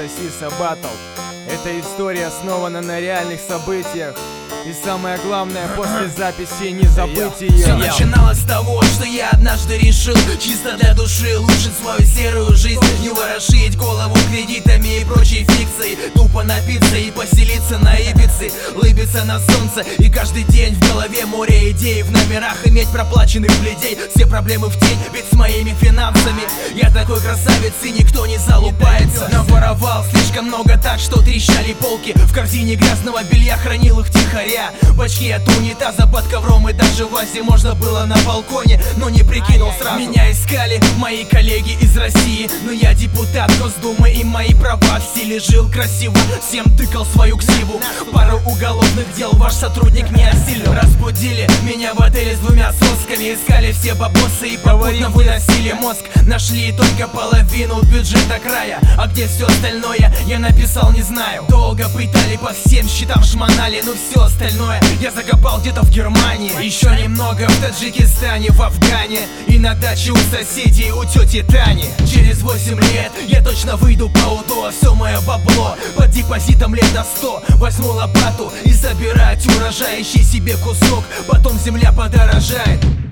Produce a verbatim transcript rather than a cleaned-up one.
Сиса Баттл. Эта история основана на реальных событиях. И самое главное, после записи не забыть ее. Все начиналось с того, что я однажды решил чисто для души улучшить свою серую жизнь. Не ворошить голову кредитами и прочей фикцией. Тупо напиться и поселиться на Ибице. Лыбиться на солнце и каждый день в голове море идей. В номерах иметь проплаченных людей. Все проблемы в тень, ведь с моими финансами я такой красавец и никто не залупается. Наворовал слишком много так, что трещали полки. В корзине грязного белья хранил их тихоря. Бачки от унитаза под ковром и даже в вазе можно было на балконе, но не прикинул сразу. Меня искали мои коллеги из России, но я депутат Госдумы и мои права в силе. Жил красиво, всем тыкал свою ксиву. Пару уголовных дел ваш сотрудник не осилил. Разбудили меня в отеле с двумя сосками. Искали все бабосы и попутно выносили мозг. Нашли только половину бюджета края, а где все остальное, я написал не знаю. Долго пытали по всем счетам, шмонали, но все остальное я закопал где-то в Германии. Еще немного в Таджикистане, в Афгане и на даче у соседей, у тети Тани. Через восемь лет я точно выйду по УДО. Все мое бабло под депозитом лет на сто. Возьму лопату и собирать урожай, ищи себе кусок, потом земля подорожает.